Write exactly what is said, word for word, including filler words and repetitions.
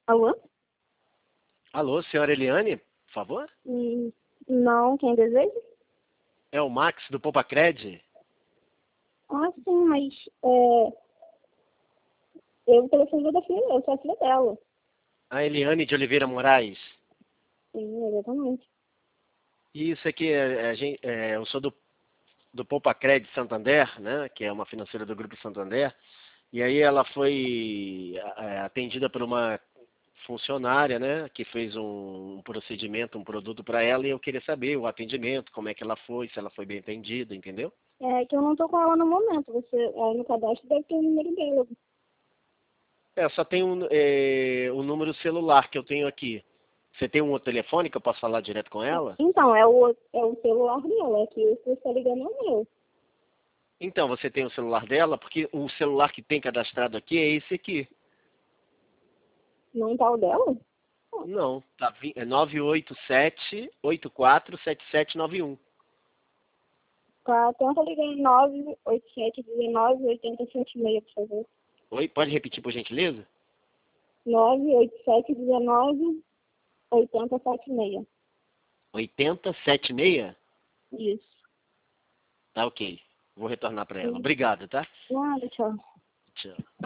Alô? Alô, senhora Eliane, por favor? Hum, não, quem deseja? É o Max do Poupacred? Ah, sim, mas é, eu telefone da filha, eu sou a filha dela. A Eliane de Oliveira Moraes. Sim, exatamente. Isso aqui, é, a gente, é, eu sou do, do Poupacred Santander, né, que é uma financeira do Grupo Santander, e aí ela foi é, atendida por uma funcionária, né, que fez um, um procedimento, um produto para ela, e eu queria saber o atendimento, como é que ela foi, se ela foi bem atendida, entendeu? É que eu não tô com ela no momento. Você, é, no cadastro deve ter o número dela. É, só tem um, é, o número celular que eu tenho aqui. Você tem um outro telefone que eu posso falar direto com ela? Então, é o, é o celular dela, é que você está ligando é o meu. Então, você tem o celular dela? Porque o celular que tem cadastrado aqui é esse aqui. Não tá o dela? Não, tá, vi- é nove oito sete, oito quatro sete sete nove um. Tá, tenta ligar em nove oito sete um nove oito zero sete seis, por favor. Oi, pode repetir por gentileza? nove oito sete um nove oito zero sete seis. oitenta setenta e seis? Isso. Tá ok. Vou retornar para ela. Sim. Obrigado, tá? Nada, tchau. Tchau.